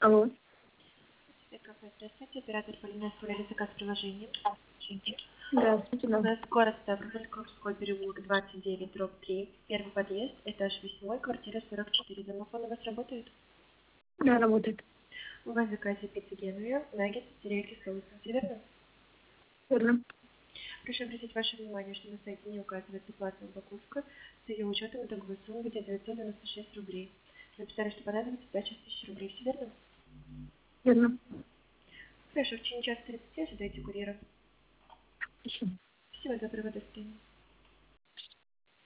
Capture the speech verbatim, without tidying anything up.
Алло. Кафе, здравствуйте, оператор Полина оставляли заказ приложения. Здравствуйте, У да. нас город Ставрополь, Курской переулок, двадцать девять, дробь три, первый подъезд, этаж восьмой, квартира сорок четыре. Домофон у вас работает? Да, работает. У вас в заказе пицца Генуя, наггетсы, терияки с соусом, все верно? Верно. Прошу обратить ваше внимание, что на сайте не указывается платная упаковка. С ее учетом итоговая сумма будет девятьсот девяносто шесть рублей. Написали, что понадобится пять тысяч рублей, все верно? Верно. Хорошо, в течение часа тридцати ожидайте курьера. Спасибо. Всего доброго, до свидания.